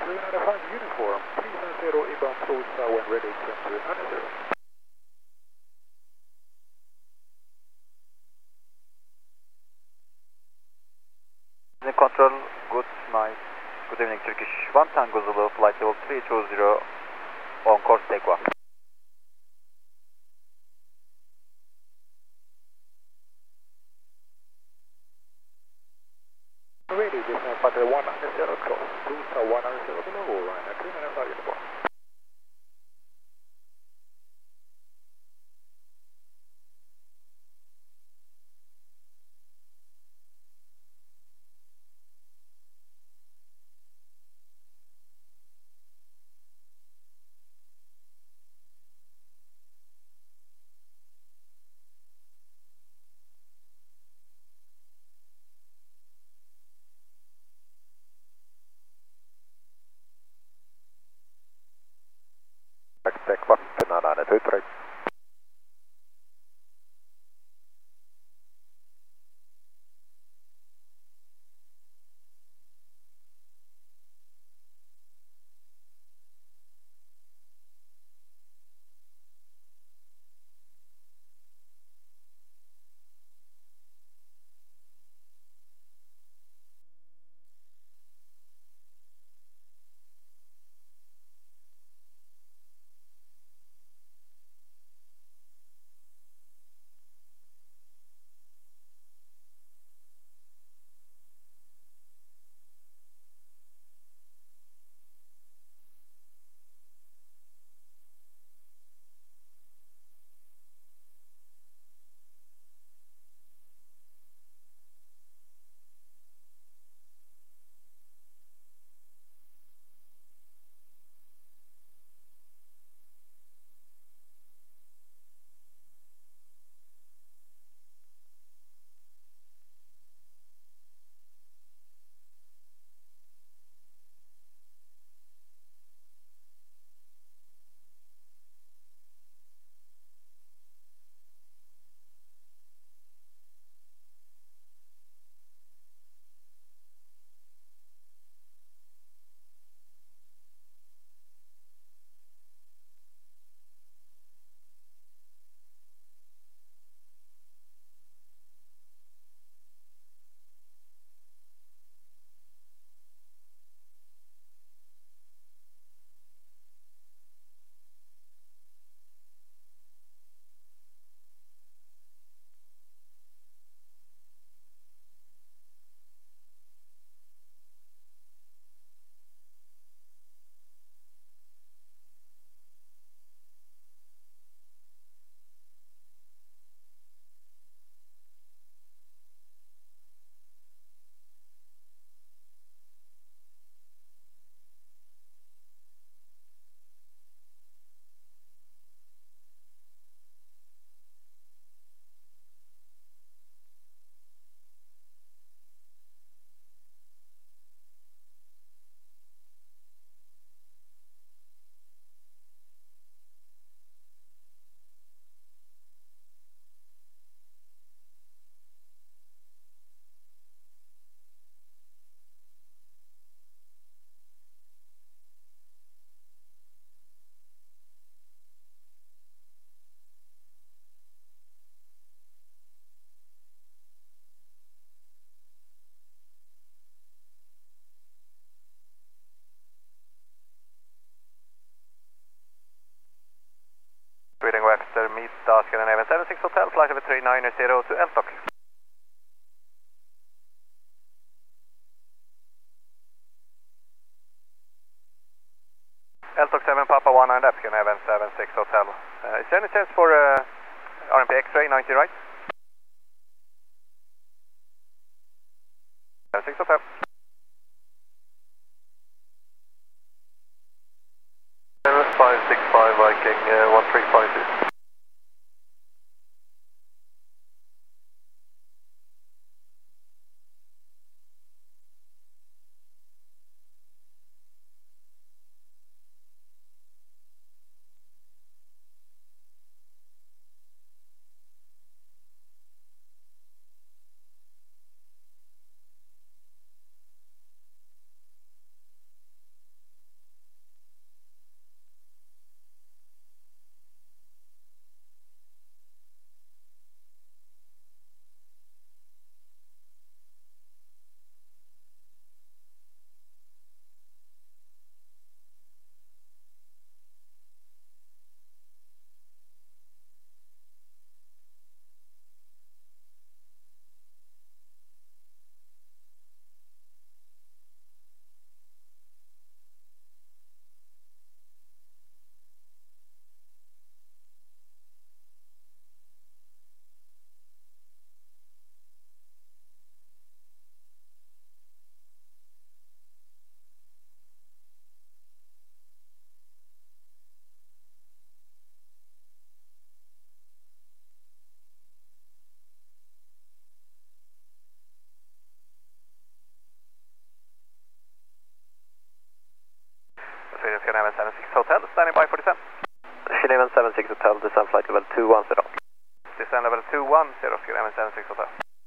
395 uniform, 390 inbound Tulsa when ready to enter unnecessary. Control, good night. Good evening, Turkish 1 Tango Zulu, flight level 320, on course take off. Ready, this is Patel 190 cross, Tulsa 190 below, Ryanair 395 uniform. Take off, 993. Reading Webster, meet Scandinavian 76 Hotel, flight level 390 to LTOC. LTOC 7 Papa 19 up, Scandinavian 76 Hotel. Is there any chance for RMP X-ray 90 right? 76 Hotel. 565 Viking 1352. 1176 Hotel, standing by for descent. Chile 1176 Hotel, descend flight level 210. Descend level 210, Chile 1176 Hotel.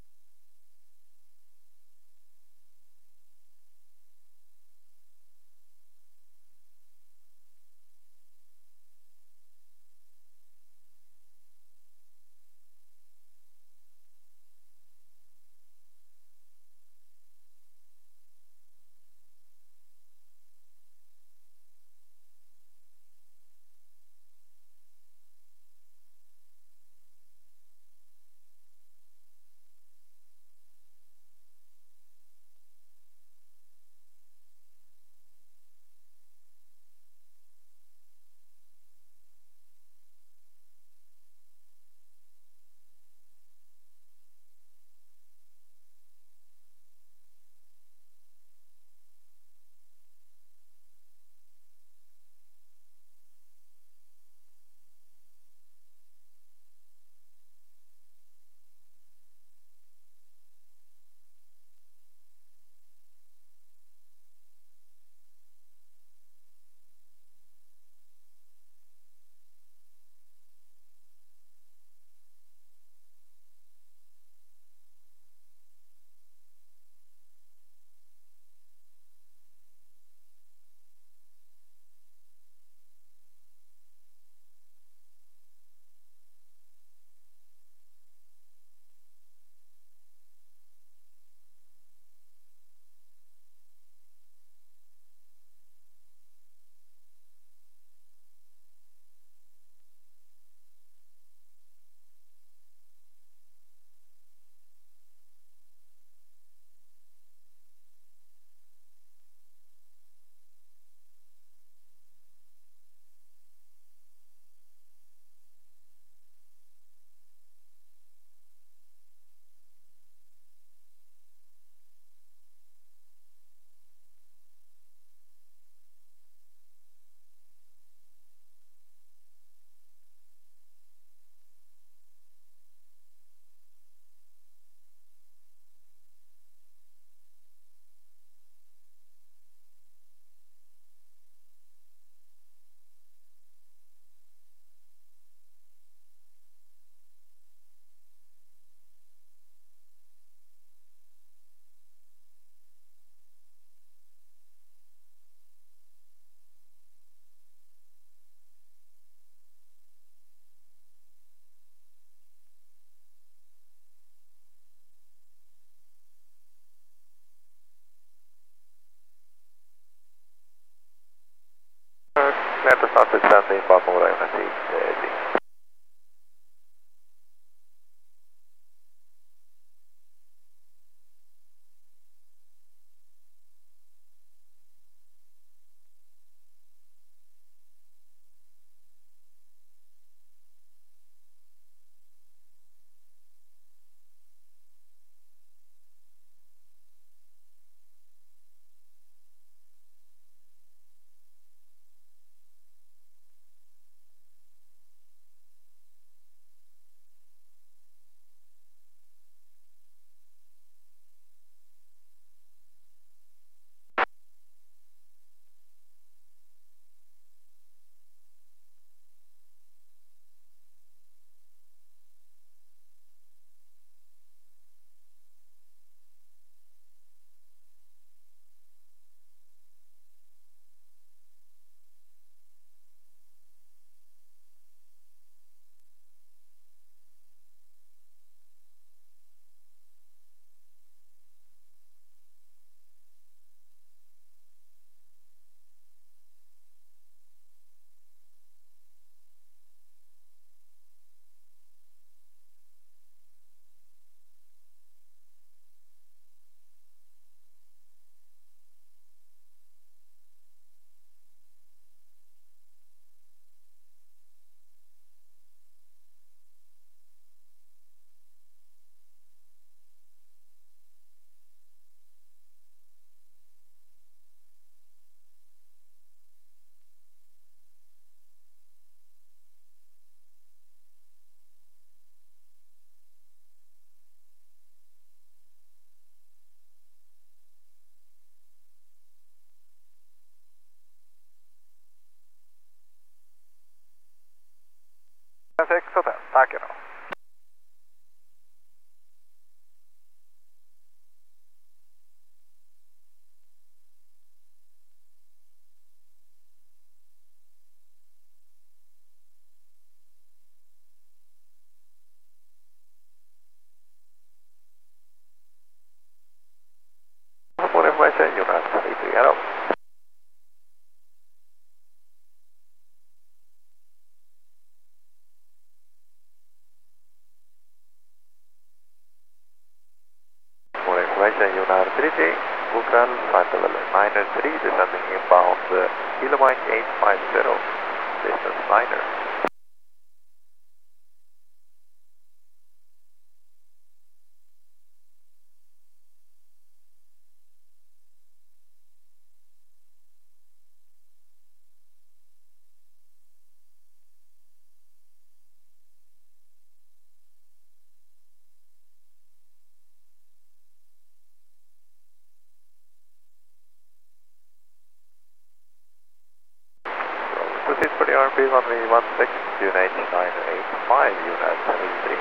Clear to start descending bakom våra tackar då. For information, unit 33, hello. For information, unit 33, Bokral, flight level 903, descending inbound, kilomic 850, distance 9er. Proceed for the RP 1V16, QNH985, unit 33.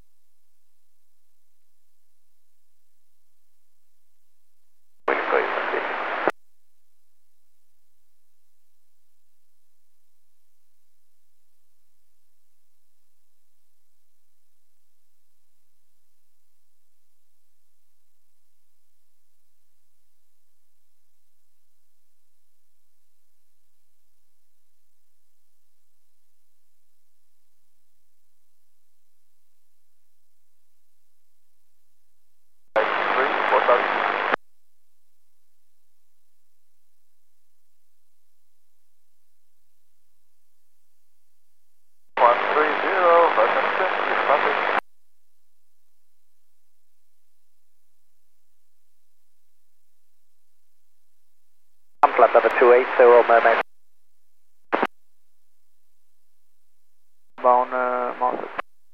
Will go in station. Flight number 280, Mermaid. Bound master.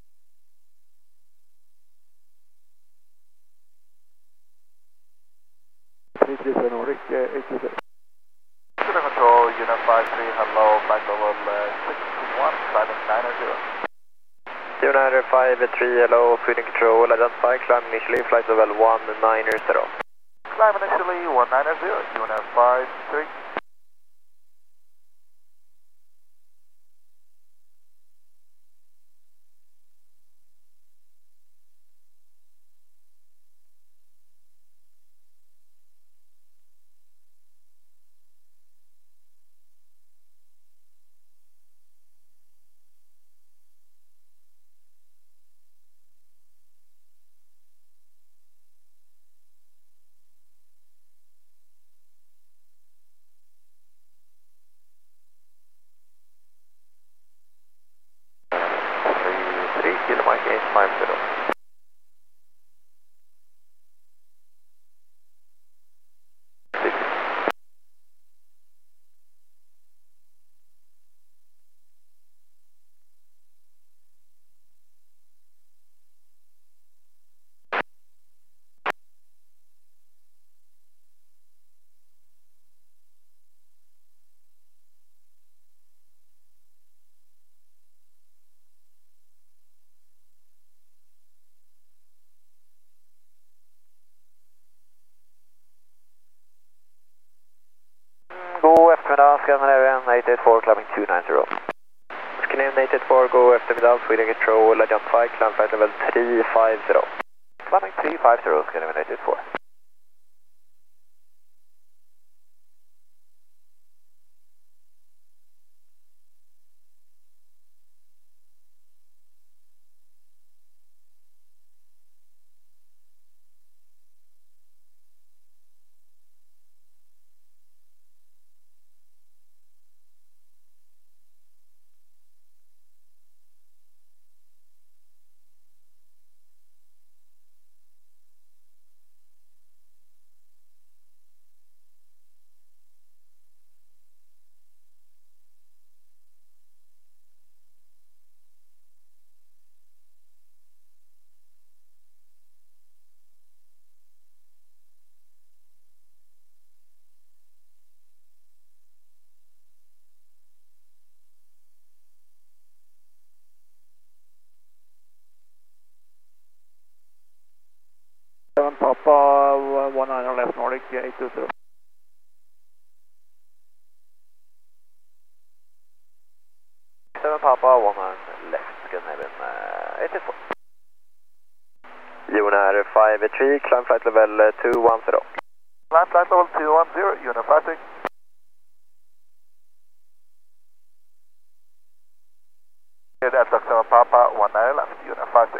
Nordic 86. Control, unit 53, hello, flight level 621, climbing 900. Unit 53, hello, feeding control, identify, climb initially, flight level 190. Climb initially 190, unit 53. Kilomic 850. God eftermiddag, Scandinavian 884, climbing 290. Scandinavian 884, go eftermiddag, Sweden control, identify, climb flight level 350. Climbing 350, Scandinavian 884. Papa 19 left Nordic 820. 7 Papa 19 left Scandinavian 84. Jonar 583, climb flight level 210. Climb flight level 210, unit 56. That's 7 Papa 19 left, unit 56.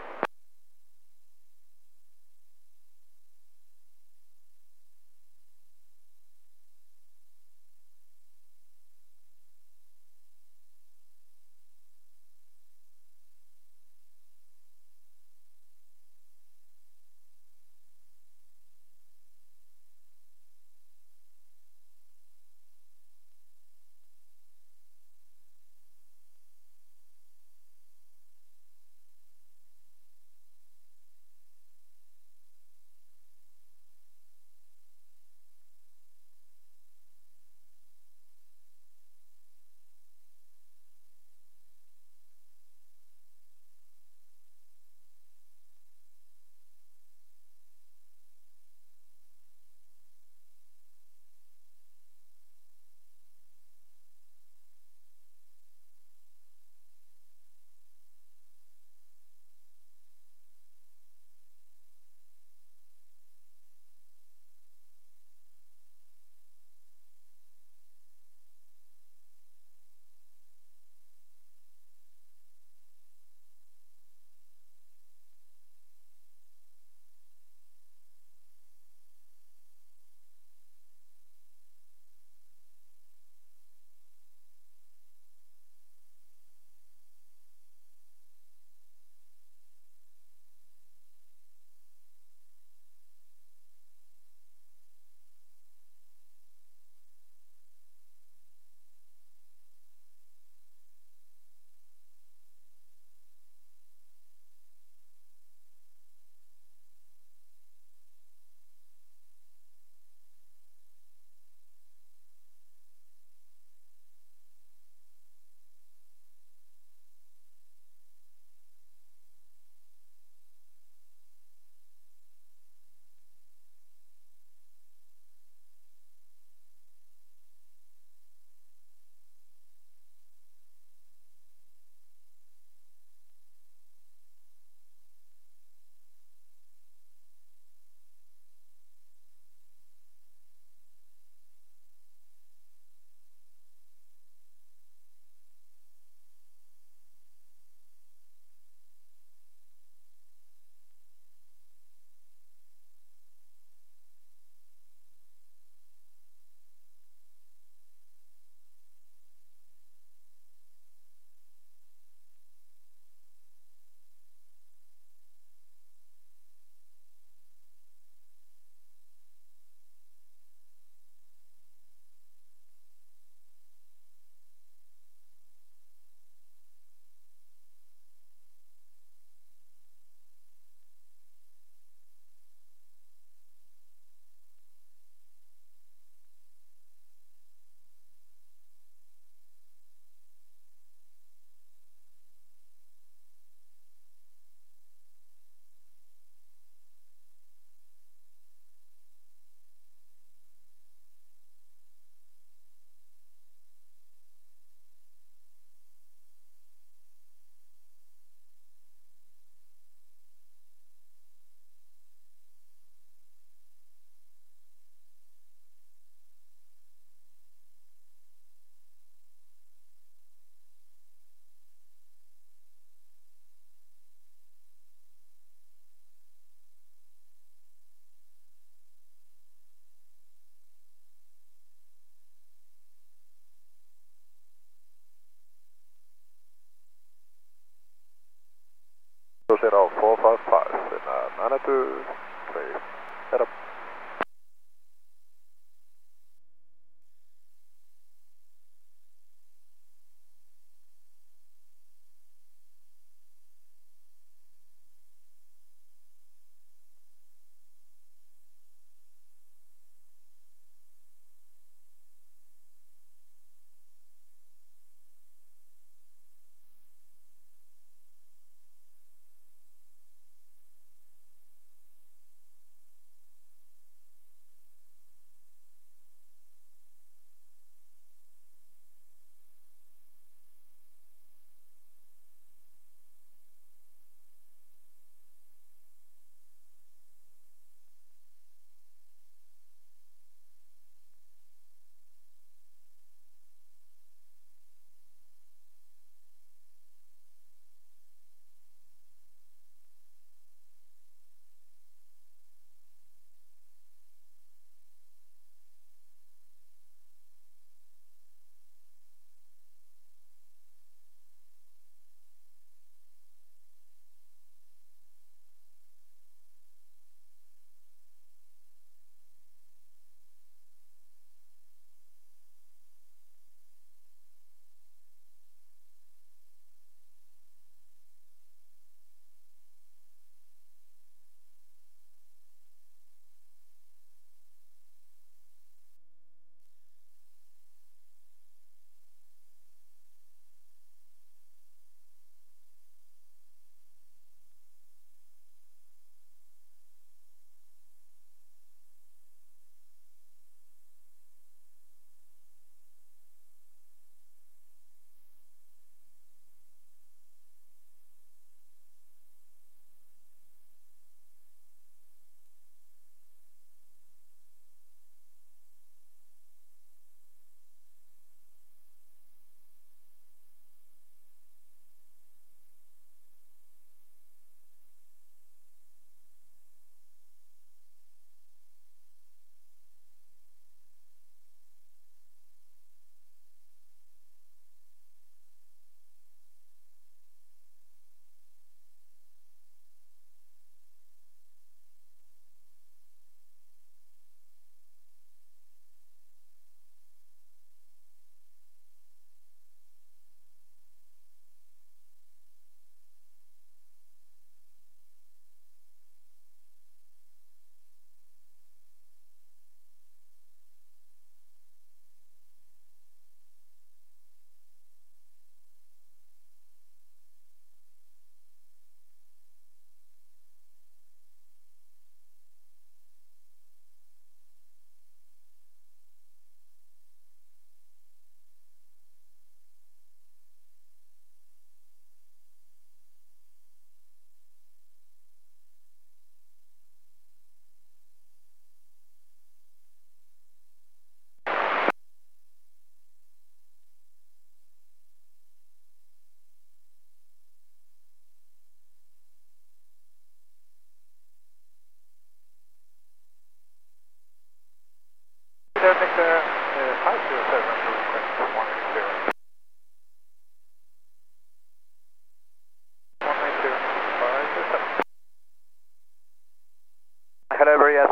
Zero 455 in Manitou 3. Head up.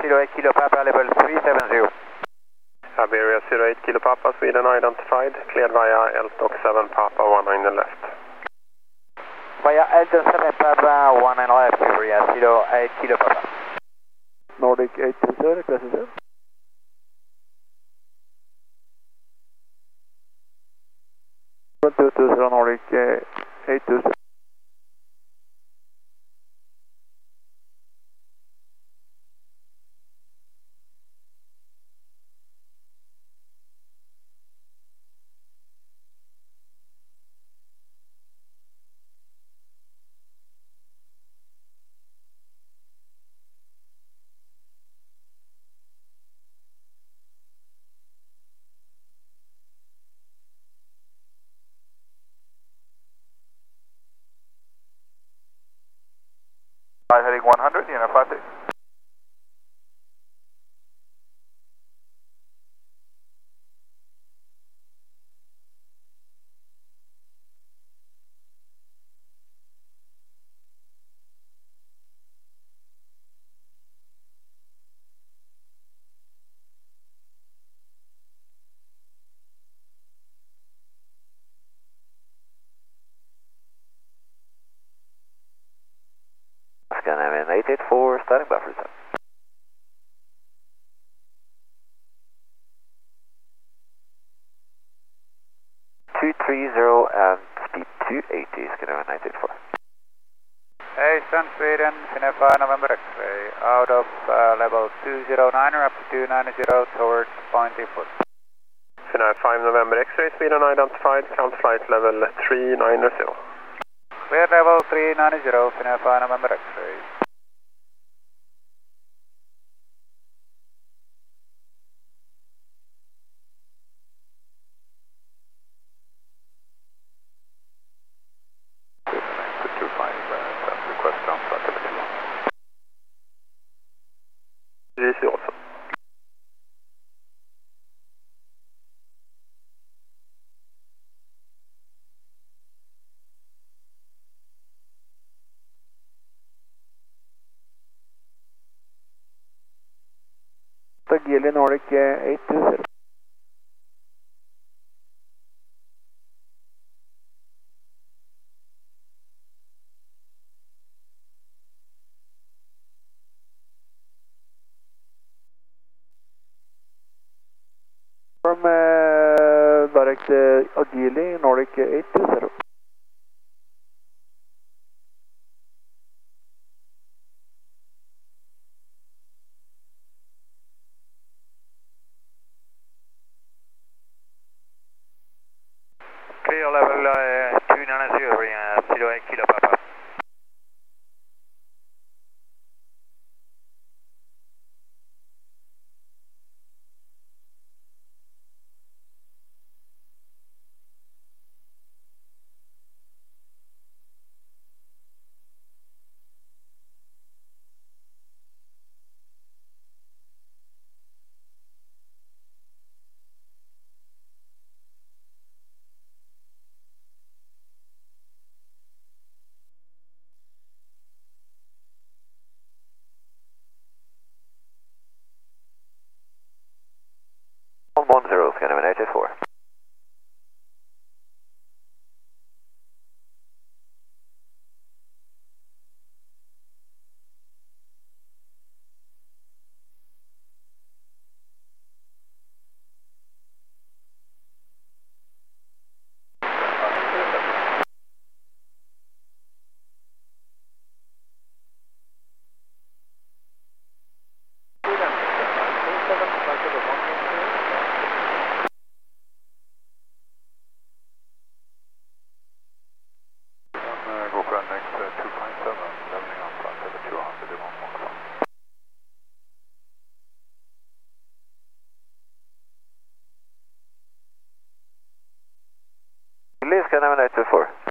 08 Kilo Papa, level 370. Iberia 08 Kilo Papa, Sweden identified, cleared via Eltok 7 Papa 19 left. Via Elton 7 Papa, 19 left, Iberia 08 Kilo Papa. Nordic 820, request is 220 Nordic 820. Heading 100, unit 56. Scandinavian 884, starting buffer zone. 230 and speed 280, Scandinavian 884. Eastern Sweden, Finnair November X-ray, out of level 209 up to 290 towards point input. Finnair 5 November X-ray, Sweden identified, count flight level 390. Clear level 390, Finnair 5 November X-ray. GC also. Gili Nordic 820. From direct Agili Nordic 820. Clear level 290, 08 Kilo Papa. One zero, Scandinavian 884. Scandinavian 824.